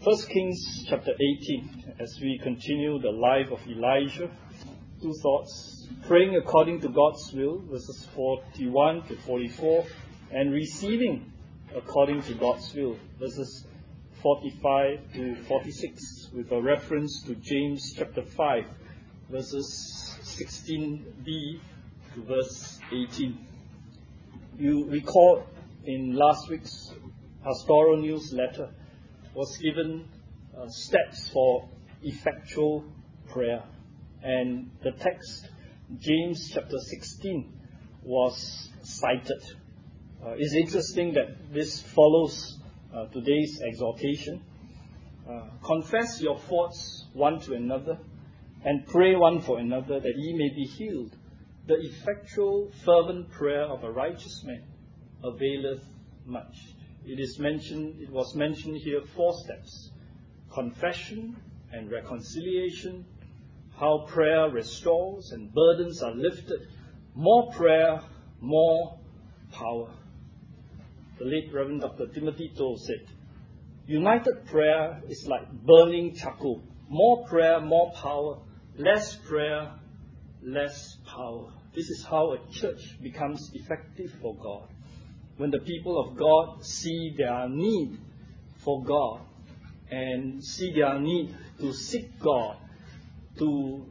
1 Kings chapter 18, as we continue the life of Elijah, two thoughts. Praying according to God's will, verses 41 to 44, and receiving according to God's will, verses 45 to 46, with a reference to James chapter 5, verses 16b to verse 18. You recall in last week's pastoral newsletter was given steps for effectual prayer. And the text, James chapter 16, was cited. It's interesting that this follows today's exhortation. Confess your faults one to another, and pray one for another, that ye may be healed. The effectual, fervent prayer of a righteous man availeth much. It was mentioned here 4 steps: confession and reconciliation, how prayer restores and burdens are lifted, more prayer, more power. The late Reverend Dr. Timothy Toh said, united prayer is like burning charcoal. More prayer, more power. Less prayer, less power. This is how a church becomes effective for God. When the people of God see their need for God and see their need to seek God, to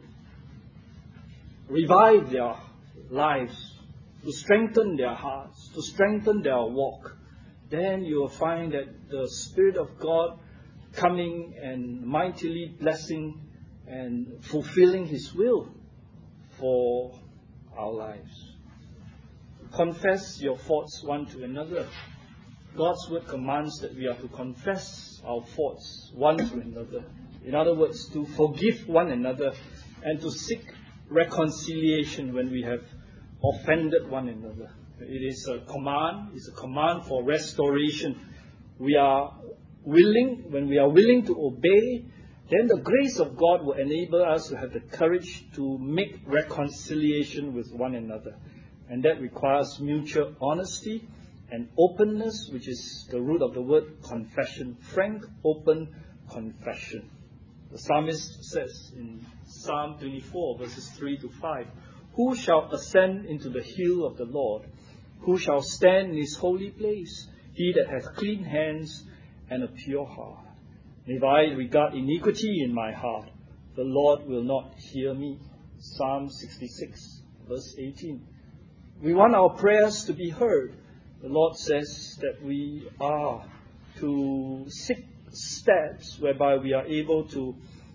revive their lives, to strengthen their hearts, to strengthen their walk, then you will find that the Spirit of God coming and mightily blessing and fulfilling His will for our lives. Confess your faults one to another. God's word commands that we are to confess our faults one to another. In other words, to forgive one another and to seek reconciliation when we have offended one another. It is a command. It's a command for restoration. When we are willing to obey, then the grace of God will enable us to have the courage to make reconciliation with one another. And that requires mutual honesty and openness, which is the root of the word confession. Frank, open confession. The psalmist says in Psalm 24, verses 3 to 5, who shall ascend into the hill of the Lord? Who shall stand in His holy place? He that hath clean hands and a pure heart. If I regard iniquity in my heart, the Lord will not hear me. Psalm 66, verse 18. We want our prayers to be heard. The Lord says that we are to seek steps whereby we are able to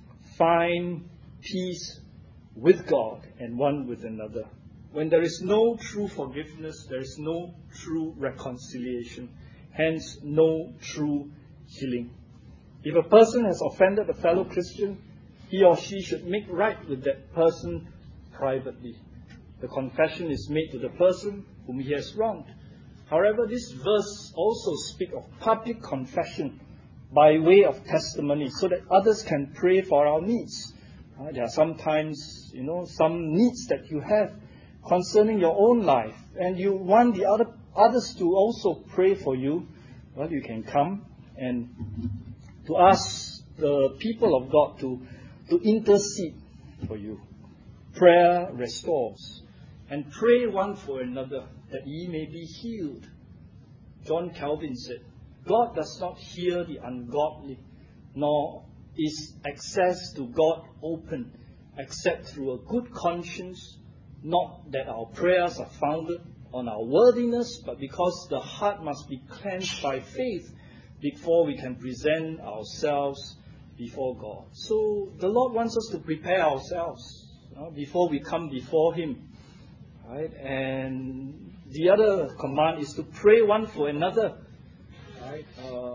find peace with God and one with another. When there is no true forgiveness, there is no true reconciliation, hence no true healing. If a person has offended a fellow Christian, he or she should make right with that person privately. The confession is made to the person whom he has wronged. However, this verse also speaks of public confession by way of testimony, so that others can pray for our needs. There are sometimes, some needs that you have concerning your own life, and you want the others to also pray for you. Well, you can come and to ask the people of God to intercede for you. Prayer restores. And pray one for another, that ye may be healed. John Calvin said, God does not hear the ungodly, nor is access to God open, except through a good conscience, not that our prayers are founded on our worthiness, but because the heart must be cleansed by faith before we can present ourselves before God. So the Lord wants us to prepare ourselves before we come before Him. Right? And the other command is to pray one for another. Right?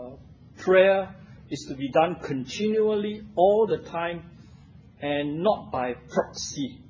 Prayer is to be done continually, all the time, and not by proxy.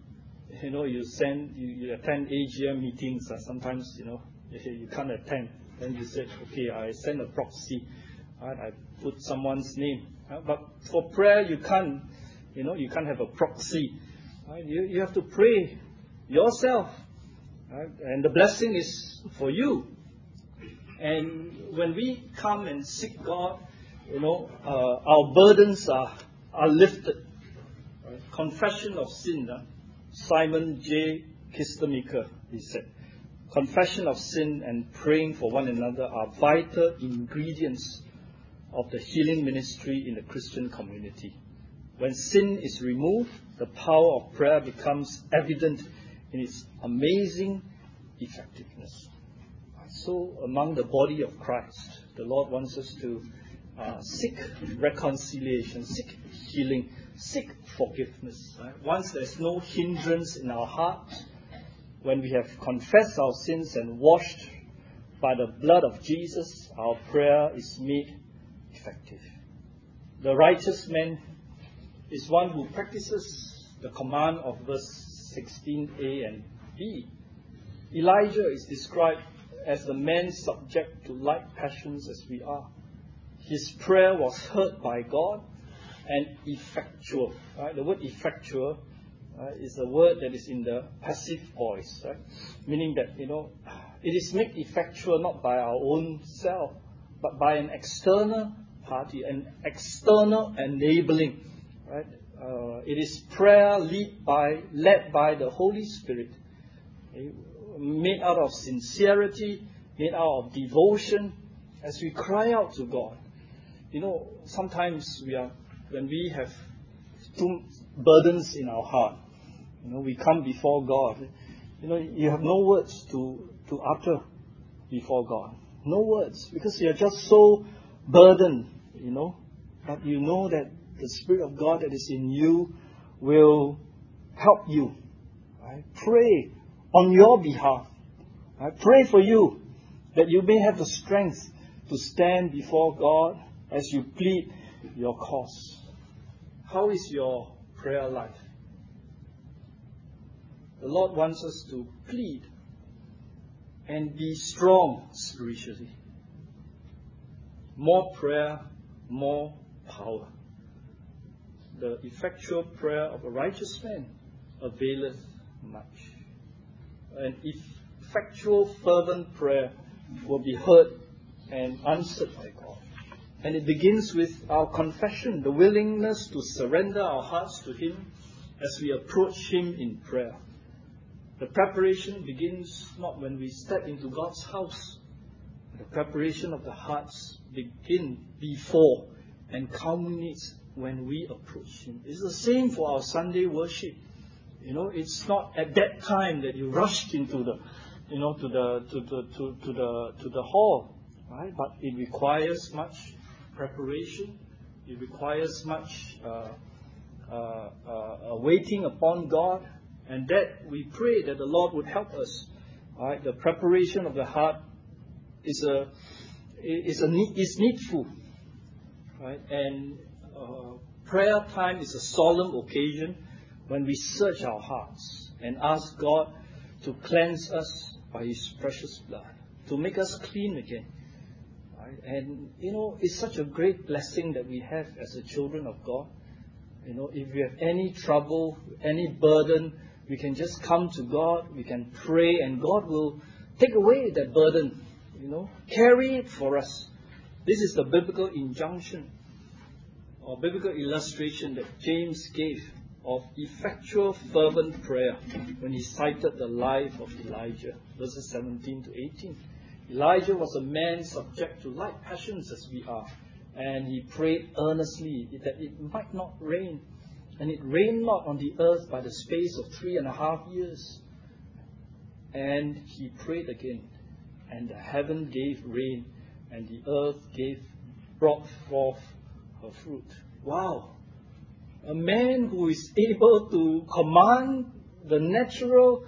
You attend AGM meetings. Sometimes, you can't attend. Then you say, okay, I send a proxy. Right? I put someone's name. But for prayer, you can't have a proxy. Right? You have to pray yourself. Right? And the blessing is for you. And when we come and seek God, our burdens are lifted. Right? Confession of sin. Simon J. Kistemaker, he said, confession of sin and praying for one another are vital ingredients of the healing ministry in the Christian community. When sin is removed, the power of prayer becomes evident in its amazing effectiveness. So among the body of Christ, the Lord wants us to seek reconciliation, seek healing, seek forgiveness. Right? Once there's no hindrance in our heart, when we have confessed our sins and washed by the blood of Jesus, our prayer is made effective. The righteous man is one who practices the command of verse 16a and b. Elijah is described as the man subject to like passions as we are. His prayer was heard by God and effectual. Right? The word effectual is a word that is in the passive voice, right? Meaning that, it is made effectual not by our own self, but by an external party, an external enabling. Right? It is prayer led by the Holy Spirit, made out of sincerity, made out of devotion, as we cry out to God. Sometimes when we have too burdens in our heart, we come before God. You have no words to utter before God. No words, because you are just so burdened, But you know that the Spirit of God that is in you will help you. Right? Pray on your behalf. I pray for you that you may have the strength to stand before God as you plead your cause. How is your prayer life? The Lord wants us to plead and be strong spiritually. More prayer, more power. The effectual prayer of a righteous man availeth much. An effectual, fervent prayer will be heard and answered by God. And it begins with our confession, the willingness to surrender our hearts to Him as we approach Him in prayer. The preparation begins not when we step into God's house. The preparation of the hearts begins before and culminates when we approach Him. It's the same for our Sunday worship. It's not at that time that you rushed into the hall, right? But it requires much preparation. It requires much waiting upon God, and that we pray that the Lord would help us. Right? The preparation of the heart is needful, right? And prayer time is a solemn occasion when we search our hearts and ask God to cleanse us by His precious blood, to make us clean again. Right? And, it's such a great blessing that we have as the children of God. If we have any trouble, any burden, we can just come to God, we can pray, and God will take away that burden, carry it for us. This is the biblical injunction or biblical illustration that James gave of effectual, fervent prayer when he cited the life of Elijah, verses 17 to 18. Elijah was a man subject to like passions as we are, and he prayed earnestly that it might not rain. And it rained not on the earth by the space of 3.5 years. And he prayed again, and the heaven gave rain, and the earth brought forth her fruit. Wow! A man who is able to command the natural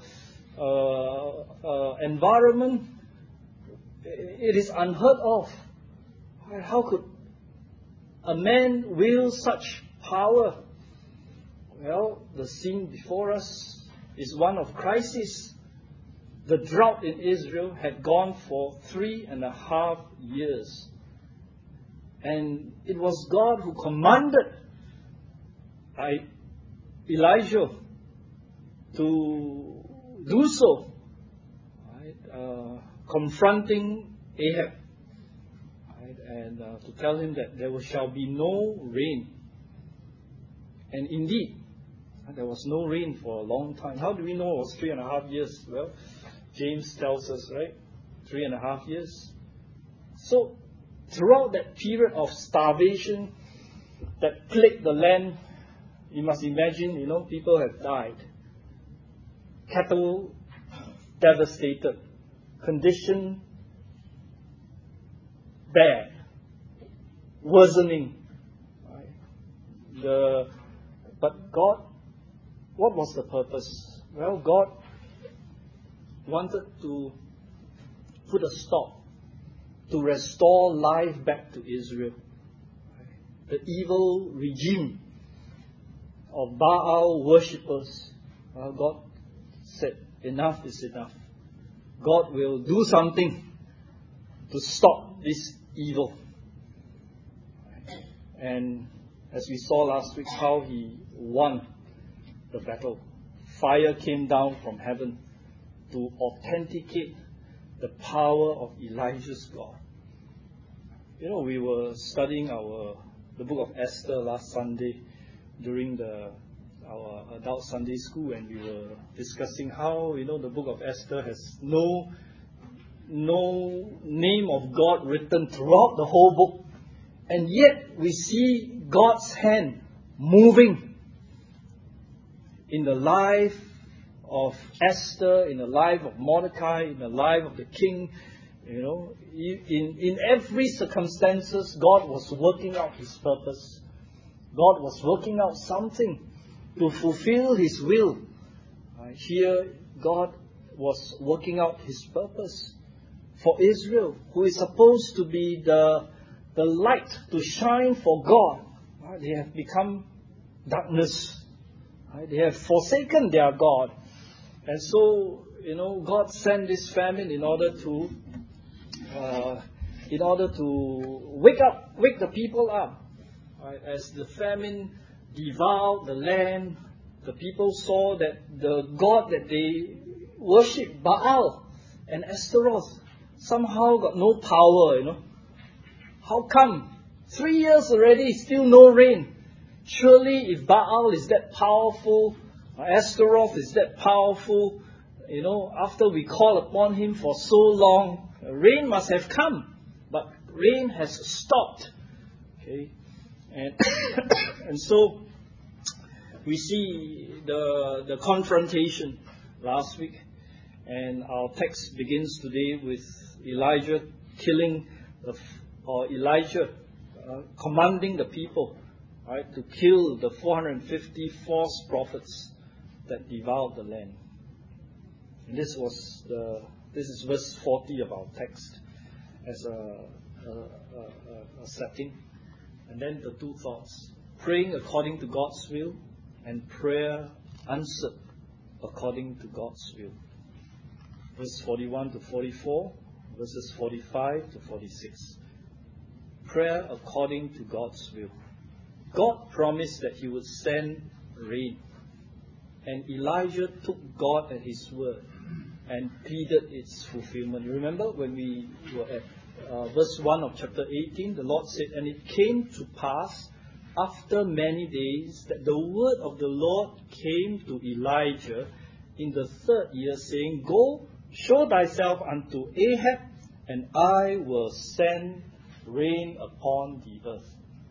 environment, it is unheard of. How could a man wield such power? Well, the scene before us is one of crisis. The drought in Israel had gone for 3.5 years. And it was God who commanded Elijah to do so, right? Confronting Ahab. right? And to tell him that there shall be no rain. And indeed, there was no rain for a long time. How do we know it was 3.5 years? Well, James tells us, right? 3.5 years. So, throughout that period of starvation that plagued the land, you must imagine, people have died. Cattle devastated. Condition bad. Worsening. Right? But God, what was the purpose? Well, God wanted to put a stop, to restore life back to Israel. The evil regime of Baal worshippers. Well, God said, enough is enough. God will do something to stop this evil. And as we saw last week, how He won the battle. Fire came down from heaven to authenticate the power of Elijah's God. We were studying the book of Esther last Sunday during our adult Sunday school, and we were discussing how the book of Esther has no name of God written throughout the whole book, and yet we see God's hand moving in the life of Esther, in the life of Mordecai, in the life of the king. In every circumstances, God was working out His purpose. God was working out something to fulfill His will. Here, God was working out His purpose for Israel, who is supposed to be the light to shine for God. They have become darkness. They have forsaken their God. And so, God sent this famine in order to wake the people up. Right? As the famine devoured the land, the people saw that the God that they worship, Baal and Ashtaroth, somehow got no power. How come? 3 years already, still no rain. Surely if Baal is that powerful, Ashtaroth is that powerful, after we call upon him for so long, rain must have come. But rain has stopped. Okay? And so we see the confrontation last week. And our text begins today with Elijah commanding the people, right, to kill the 450 false prophets that devoured the land. And this is verse 40 of our text as a setting. And then the two thoughts: praying according to God's will and prayer answered according to God's will. Verse 41 to 44, verses 45 to 46. Prayer according to God's will. God promised that He would send rain. And Elijah took God at His word and pleaded its fulfillment. You remember when we were at verse 1 of chapter 18, the Lord said, "And it came to pass after many days that the word of the Lord came to Elijah in the 3rd year, saying, Go, show thyself unto Ahab, and I will send rain upon the earth."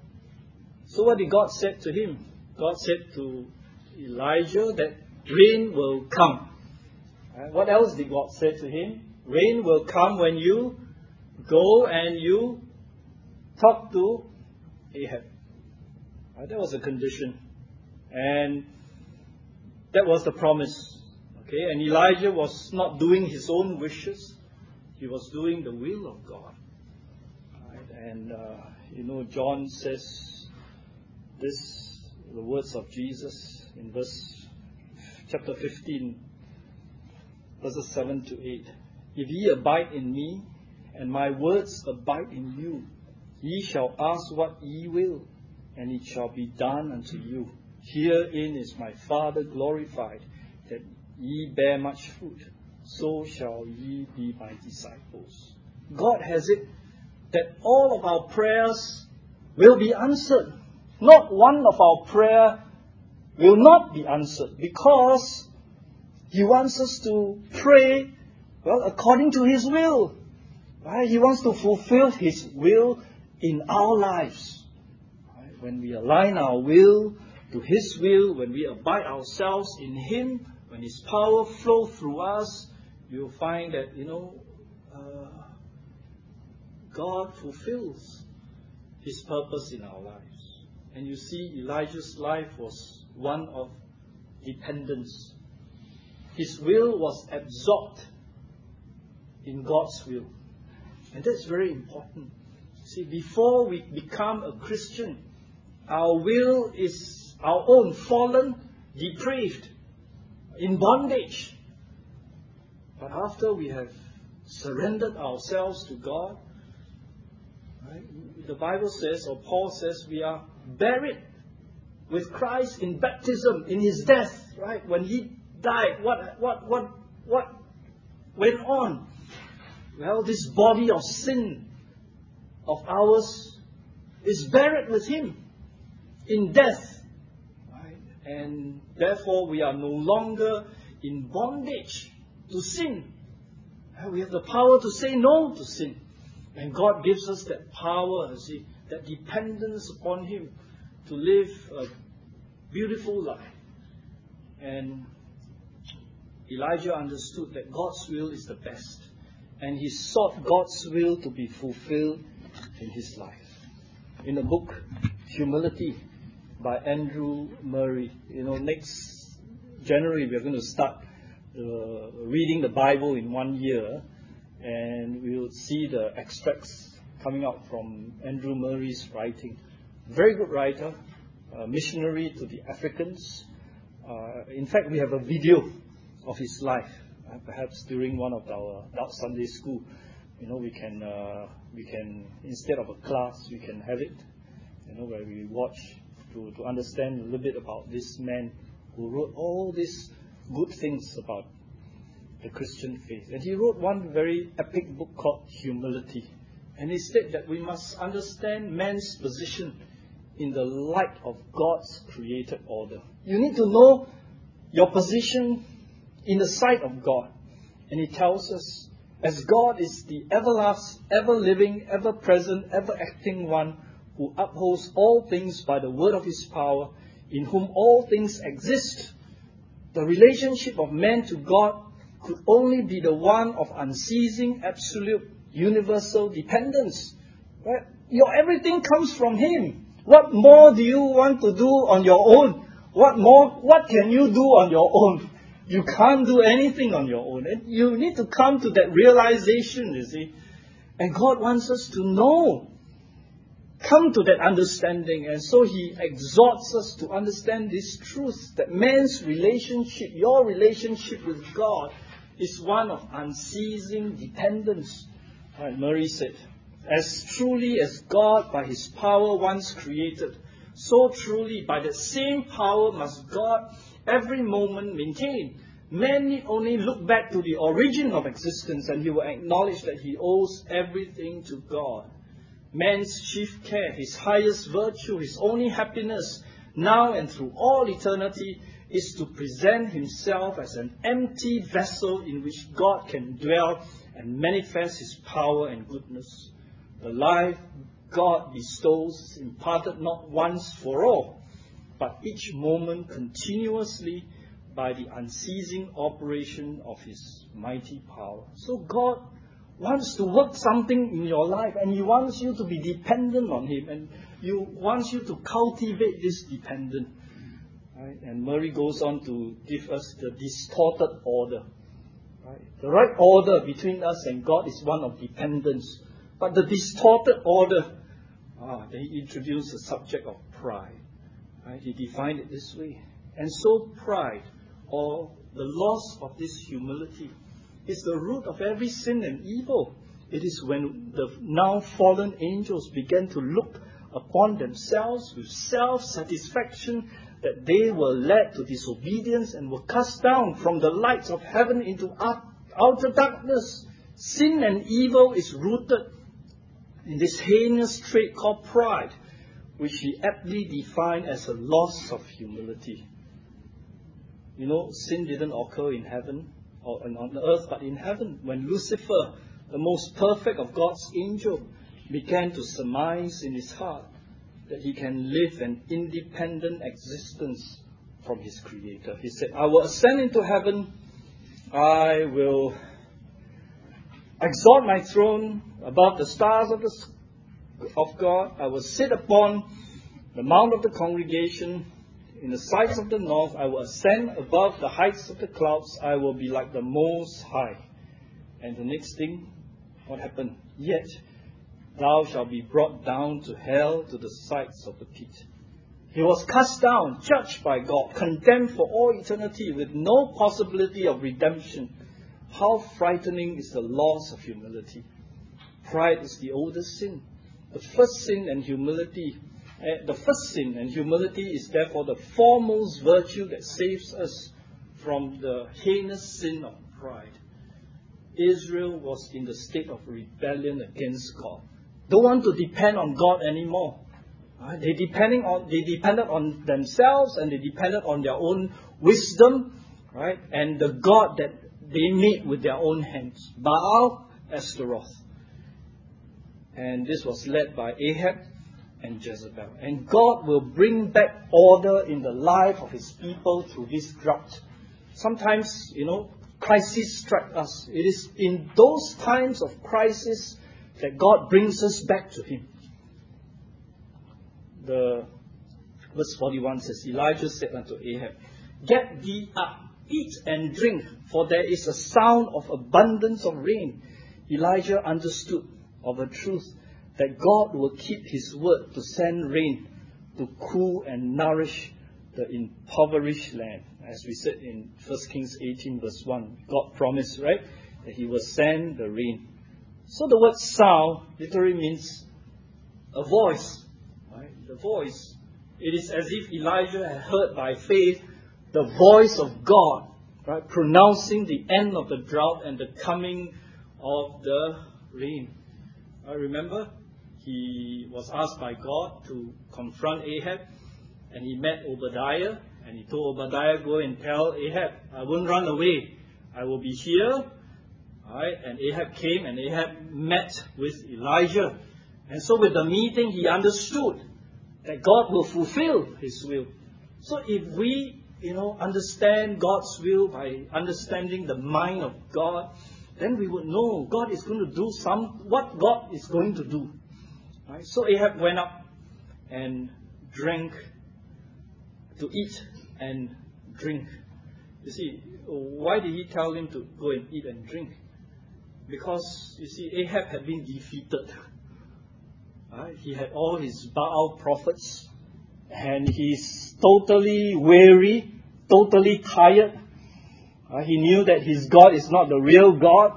So what did God say to him? God said to Elijah that rain will come. What else did God say to him? Rain will come when you go and you talk to Ahab. That was a condition. And that was the promise. Okay, and Elijah was not doing his own wishes. He was doing the will of God. Right? And, John says this, the words of Jesus in chapter 15, verses 7 to 8. "If ye abide in me, and my words abide in you, ye shall ask what ye will, and it shall be done unto you. Herein is my Father glorified, that ye bear much fruit, so shall ye be my disciples." God has it that all of our prayers will be answered. Not one of our prayer will not be answered, because He wants us to pray, according to His will. Right? He wants to fulfill His will in our lives. Right? When we align our will to His will, when we abide ourselves in Him, when His power flows through us, you'll find that, God fulfills His purpose in our lives. And you see, Elijah's life was one of dependence. His will was absorbed in God's will. And that's very important. See, before we become a Christian, our will is our own, fallen, depraved, in bondage. But after we have surrendered ourselves to God, right, the Bible says, or Paul says, we are buried with Christ in baptism, in His death. Right? When He died, what went on? Well, this body of sin of ours is buried with Him in death. Right? And therefore we are no longer in bondage to sin. We have the power to say no to sin. And God gives us that power, see, that dependence upon Him to live a beautiful life. And Elijah understood that God's will is the best. And he sought God's will to be fulfilled in his life. In the book Humility by Andrew Murray, next January we are going to start reading the Bible in 1 year, and we will see the extracts coming out from Andrew Murray's writing. Very good writer, missionary to the Africans. In fact, we have a video of his life. Perhaps during one of our adult Sunday school, we can instead of a class, we can have it, where we watch to understand a little bit about this man who wrote all these good things about the Christian faith. And he wrote one very epic book called Humility. And he said that we must understand man's position in the light of God's created order. You need to know your position in the sight of God. And he tells us, as God is the everlasting, ever-living, ever-present, ever-acting one who upholds all things by the word of His power, in whom all things exist, the relationship of man to God could only be the one of unceasing, absolute, universal dependence. Right? Your everything comes from Him. What more do you want to do on your own? What can you do on your own? You can't do anything on your own. And you need to come to that realization, you see. And God wants us to know. Come to that understanding. And so He exhorts us to understand this truth, that man's relationship, your relationship with God, is one of unceasing dependence. Right, Murray said, as truly as God by His power once created, so truly by the same power must God every moment maintain. Man need only look back to the origin of existence and he will acknowledge that he owes everything to God. Man's chief care, his highest virtue, his only happiness, now and through all eternity, is to present himself as an empty vessel in which God can dwell and manifest His power and goodness. The life God bestows is imparted not once for all, but each moment continuously by the unceasing operation of His mighty power. So God wants to work something in your life, and He wants you to be dependent on Him, and He wants you to cultivate this dependence. Right? And Murray goes on to give us the distorted order. Right? The right order between us and God is one of dependence. But the distorted order, they introduce the subject of pride. Right? He defined it this way. And so pride, or the loss of this humility, is the root of every sin and evil. It is when the now fallen angels began to look upon themselves with self-satisfaction that they were led to disobedience and were cast down from the lights of heaven into outer darkness. Sin and evil is rooted in this heinous trait called pride, which he aptly defined as a loss of humility. You know, sin didn't occur in heaven or on earth, but in heaven, when Lucifer, the most perfect of God's angels, began to surmise in his heart that he can live an independent existence from his Creator. He said, I will ascend into heaven, I will exalt my throne above the stars of God, I will sit upon the mount of the congregation in the sides of the north, I will ascend above the heights of the clouds, I will be like the Most High. And the next thing, what happened? Yet thou shalt be brought down to hell, to the sides of the pit. He was cast down, judged by God, condemned for all eternity with no possibility of redemption. How frightening is the loss of humility. Pride is the oldest sin. The first sin and humility is therefore the foremost virtue that saves us from the heinous sin of pride. Israel was in the state of rebellion against God. Don't want to depend on God anymore. They depended on themselves, and they depended on their own wisdom, right? And the God that they made with their own hands, Baal, Ashtaroth. And this was led by Ahab and Jezebel. And God will bring back order in the life of His people through this drought. Sometimes, crises strike us. It is in those times of crisis that God brings us back to Him. The verse 41 says, Elijah said unto Ahab, Get thee up, eat and drink, for there is a sound of abundance of rain. Elijah understood of a truth that God will keep His word to send rain to cool and nourish the impoverished land. As we said in 1 Kings 18 verse 1, God promised, right, that He will send the rain. So the word sound literally means a voice. Right? The voice. It is as if Elijah had heard by faith the voice of God, right, pronouncing the end of the drought and the coming of the rain. I remember he was asked by God to confront Ahab, and he met Obadiah, and he told Obadiah, go and tell Ahab, I won't run away, I will be here. Right? And Ahab came, and Ahab met with Elijah. And so with the meeting, he understood that God will fulfill His will. So if we, understand God's will by understanding the mind of God, then we would know God is going to do what God is going to do. Right? So Ahab went up and drank, to eat and drink. You see, why did he tell him to go and eat and drink? Because, you see, Ahab had been defeated. Right? He had all his Baal prophets, and he's totally weary, totally tired. He knew that his God is not the real God,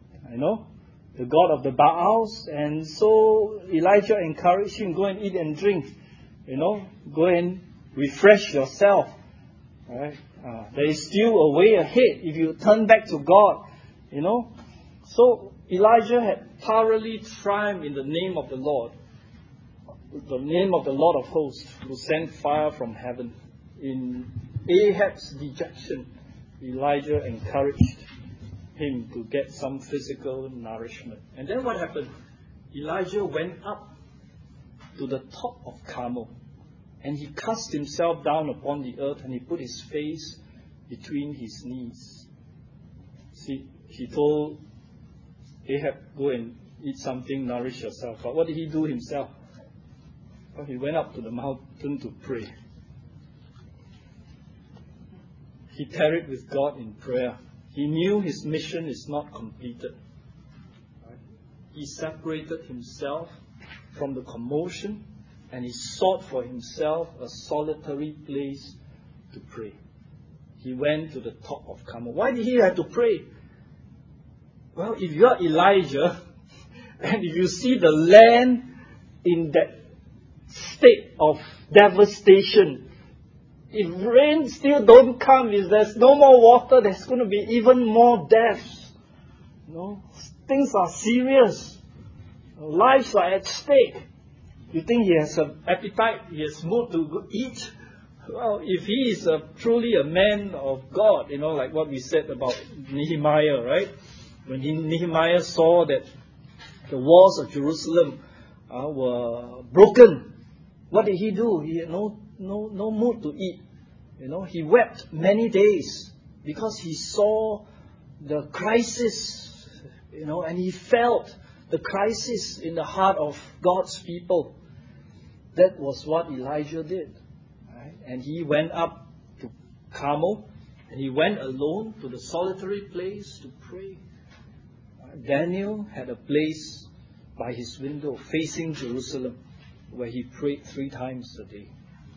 the God of the Baals. And so Elijah encouraged him, go and eat and drink. Go and refresh yourself. Right? There is still a way ahead if you turn back to God. So Elijah had thoroughly triumphed in the name of the Lord. The name of the Lord of hosts, who sent fire from heaven. In Ahab's dejection, Elijah encouraged him to get some physical nourishment. And then what happened? Elijah went up to the top of Carmel, and he cast himself down upon the earth, and he put his face between his knees. See, he told Ahab, go and eat something, nourish yourself. But what did he do himself? Well, he went up to the mountain to pray. He tarried with God in prayer. He knew his mission is not completed. Right? He separated himself from the commotion, and he sought for himself a solitary place to pray. He went to the top of Carmel. Why did he have to pray? Well, if you are Elijah, and if you see the land in that state of devastation, if rain still don't come, if there's no more water, there's going to be even more deaths. Things are serious. Lives are at stake. You think he has an appetite, he has mood to eat? Well, if he is truly a man of God, like what we said about Nehemiah, right? When Nehemiah saw that the walls of Jerusalem were broken, what did he do? He had no mood to eat. He wept many days because he saw the crisis, and he felt the crisis in the heart of God's people. That was what Elijah did. Right? And he went up to Carmel, and he went alone to the solitary place to pray. Daniel had a place by his window facing Jerusalem where he prayed 3 times a day.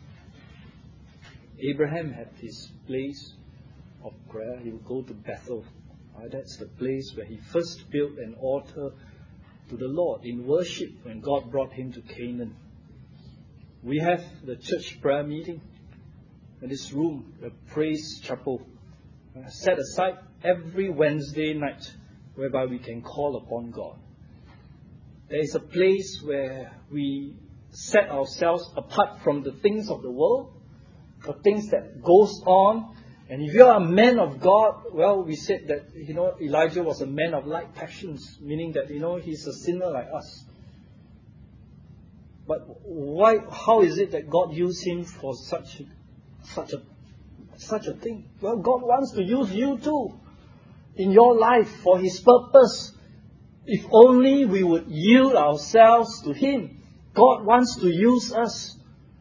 Abraham had his place of prayer. He would go to Bethel. That's the place where he first built an altar to the Lord in worship when God brought him to Canaan. We have the church prayer meeting in this room, the praise chapel, set aside every Wednesday night whereby we can call upon God. There is a place where we set ourselves apart from the things of the world, the things that goes on. And if you are a man of God, well, we said that, Elijah was a man of light passions, meaning that, he's a sinner like us. But how is it that God used him for such a thing? Well, God wants to use you too in your life for his purpose. If only we would yield ourselves to him. God wants to use us.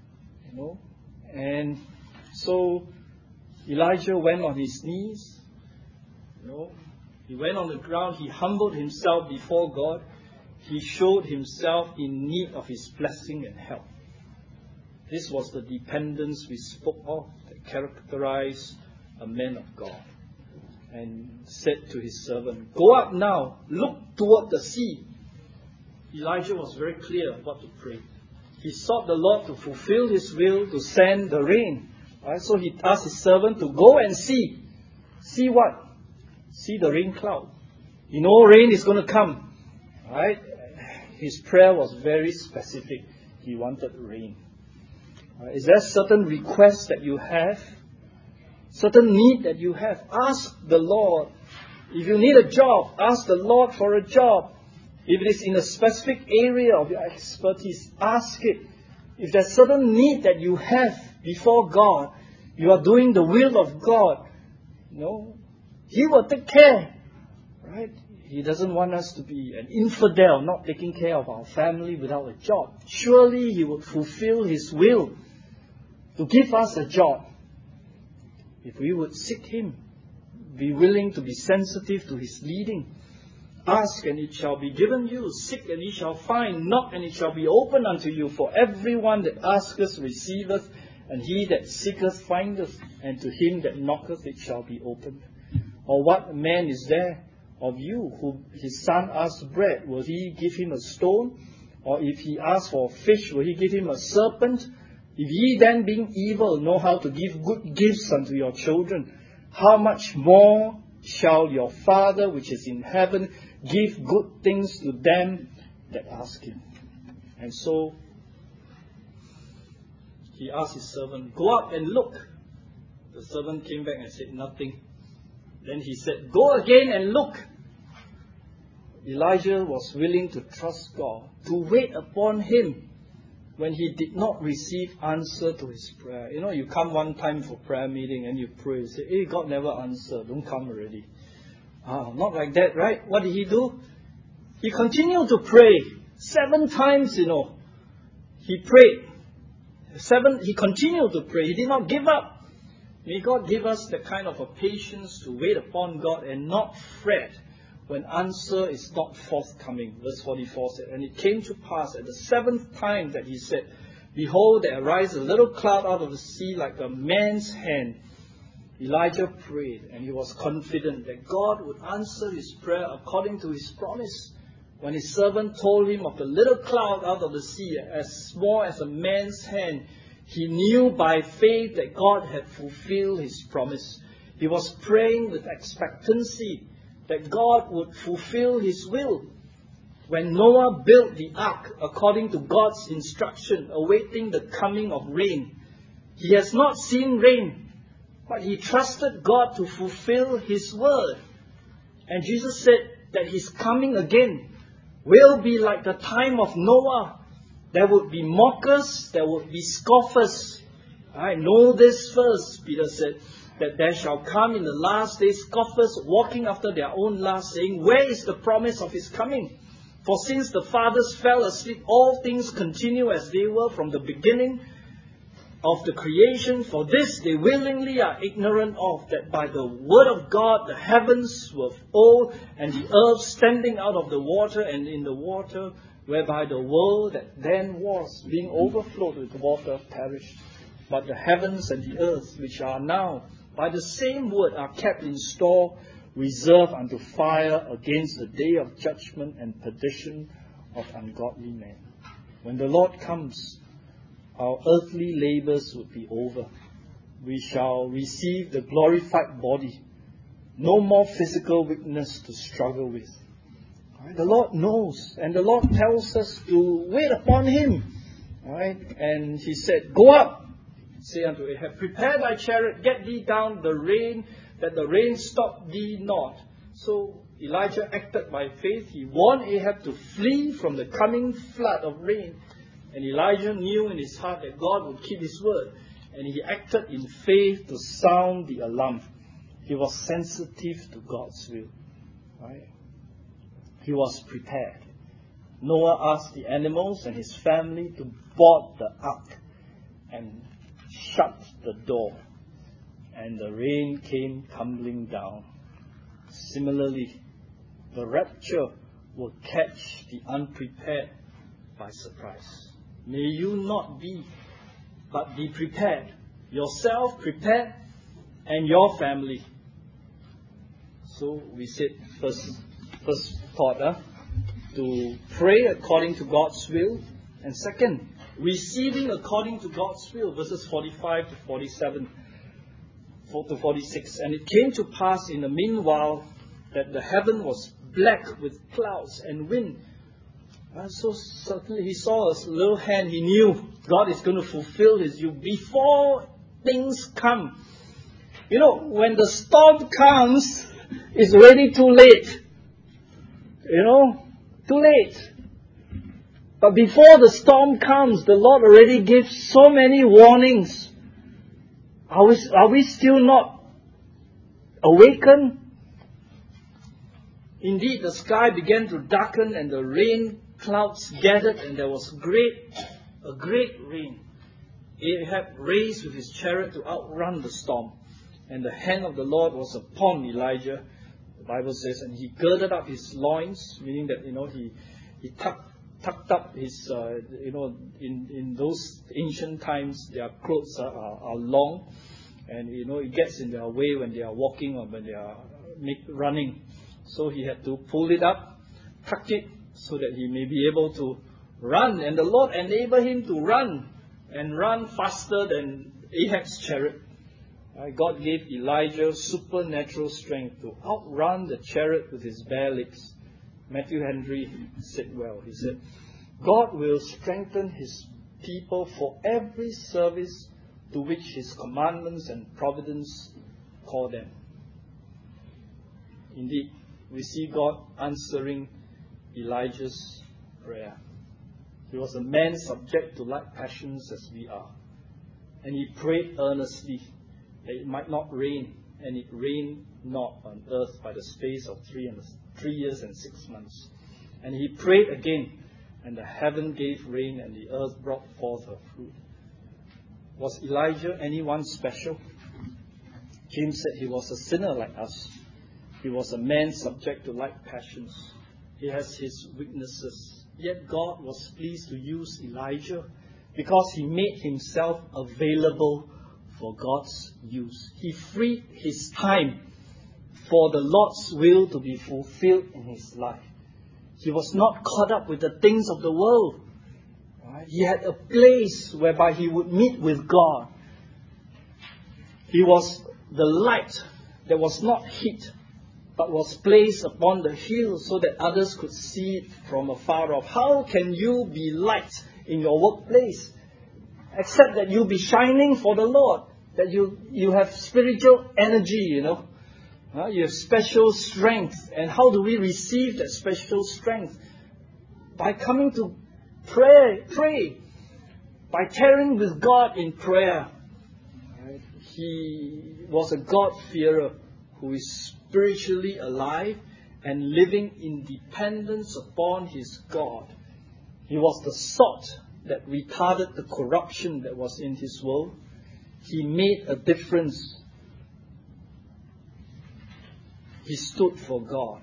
And so Elijah went on his knees. He went on the ground. He humbled himself before God. He showed himself in need of his blessing and help. This was the dependence we spoke of that characterized a man of God. And said to his servant, "Go up now, look toward the sea." Elijah was very clear what to pray. He sought the Lord to fulfill his will, to send the rain. Right? So he asked his servant to go and see. See what? See the rain cloud. Rain is going to come. Right? His prayer was very specific. He wanted rain. Is there certain requests that you have? Certain need that you have? Ask the Lord. If you need a job, ask the Lord for a job. If it is in a specific area of your expertise, ask it. If there's certain need that you have before God, you are doing the will of God, He will take care. Right? He doesn't want us to be an infidel, not taking care of our family without a job. Surely He will fulfill His will to give us a job. If we would seek Him, be willing to be sensitive to His leading. Ask and it shall be given you. Seek and ye shall find. Knock and it shall be opened unto you. For everyone that asketh receiveth, and he that seeketh findeth, and to him that knocketh it shall be opened. Or what man is there of you who his son asks bread, will he give him a stone? Or if he asks for a fish, will he give him a serpent? If ye then, being evil, know how to give good gifts unto your children, how much more shall your Father which is in heaven give good things to them that ask Him? And so he asked his servant, "Go up and look." The servant came back and said, "Nothing." Then he said, "Go again and look." Elijah was willing to trust God, to wait upon Him when he did not receive answer to his prayer. You come one time for prayer meeting and you pray, you say, "Hey, God never answered, don't come already." Not like that, right? What did he do? He continued to pray 7 times, He prayed. He continued to pray. He did not give up. May God give us the kind of a patience to wait upon God and not fret when answer is not forthcoming. Verse 44 said, "And it came to pass at the 7th time that he said, Behold, there arises a little cloud out of the sea like a man's hand." Elijah prayed, and he was confident that God would answer his prayer according to His promise. When his servant told him of the little cloud out of the sea, as small as a man's hand, he knew by faith that God had fulfilled His promise. He was praying with expectancy that God would fulfill His will. when Noah built the ark according to God's instruction, awaiting the coming of rain, he has not seen rain, but he trusted God to fulfill His word. And Jesus said that His coming again will be like the time of Noah. There would be mockers, there would be scoffers. I know this first, Peter said, that there shall come in the last days scoffers walking after their own lust, saying, where is the promise of His coming? For since the fathers fell asleep, all things continue as they were from the beginning of the creation. For this they willingly are ignorant of, that by the word of God the heavens were of old, and the earth standing out of the water and in the water, whereby the world that then was, being overflowed with water, perished. But the heavens and the earth, which are now by the same word, are kept in store, reserved unto fire against the day of judgment and perdition of ungodly men. When the Lord comes, our earthly labors will be over. We shall receive the glorified body. No more physical weakness to struggle with. Right? The Lord knows, and the Lord tells us to wait upon Him. Right? And He said, go up, say unto Ahab, prepare thy chariot, get thee down the rain, that the rain stop thee not. So Elijah acted by faith. He warned Ahab to flee from the coming flood of rain. And Elijah knew in his heart that God would keep His word. And he acted in faith to sound the alarm. He was sensitive to God's will. Right? He was prepared. Noah asked the animals and his family to board the ark and shut the door. And the rain came tumbling down. Similarly, the rapture will catch the unprepared by surprise. May you not be, but be prepared. Yourself prepared, and your family. So we said first thought, to pray according to God's will. And second, receiving according to God's will. Verses 45 to 47 to 46. And it came to pass in the meanwhile that the heaven was black with clouds and wind. So certainly he saw a little hand. He knew God is going to fulfill His will before things come. You know, when the storm comes, it's already too late. You know, too late. But before the storm comes, the Lord already gave so many warnings. Are we still not awakened? Indeed, the sky began to darken and the rain clouds gathered, and there was a great rain. Ahab raced with his chariot to outrun the storm, and the hand of the Lord was upon Elijah. The Bible says, and he girded up his loins, meaning that he tucked up his in those ancient times their clothes are long, and it gets in their way when they are walking or when they are running. So he had to pull it up, tuck it, so that he may be able to run. And the Lord enabled him to run, and run faster than Ahab's chariot. God gave Elijah supernatural strength to outrun the chariot with his bare legs. Matthew Henry said well. He said, God will strengthen His people for every service to which His commandments and providence call them. Indeed, we see God answering Elijah's prayer. He was a man subject to like passions as we are. And he prayed earnestly that it might not rain, and it rained not on earth by the space of 3 years and 6 months. And he prayed again, and the heaven gave rain, and the earth brought forth her fruit. Was Elijah anyone special? James said he was a sinner like us. He was a man subject to like passions. He has his weaknesses. Yet God was pleased to use Elijah because he made himself available for God's use. He freed his time for the Lord's will to be fulfilled in his life. He was not caught up with the things of the world. He had a place whereby he would meet with God. He was the light that was not heat. but was placed upon the hill so that others could see it from afar off. How can you be light in your workplace except that you be shining for the Lord, that you have spiritual energy, you have special strength. And how do we receive that special strength? By coming to pray, by tarrying with God in prayer. Right? He was a God-fearer who is spiritually alive and living in dependence upon his God. He was the salt that retarded the corruption that was in his world. He made a difference. He stood for God.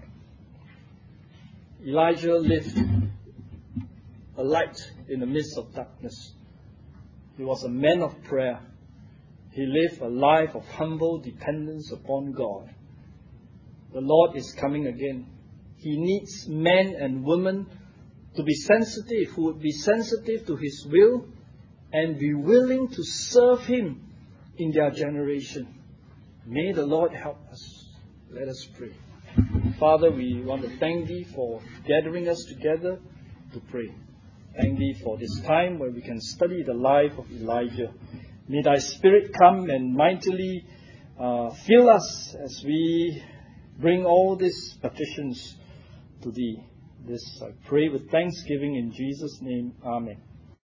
Elijah lived a light in the midst of darkness. He was a man of prayer. He lived a life of humble dependence upon God. The Lord is coming again. He needs men and women to be sensitive, who would be sensitive to His will and be willing to serve Him in their generation. May the Lord help us. Let us pray. Father, we want to thank Thee for gathering us together to pray. Thank Thee for this time where we can study the life of Elijah. May Thy Spirit come and mightily fill us as we bring all these petitions to Thee. This I pray with thanksgiving in Jesus' name. Amen.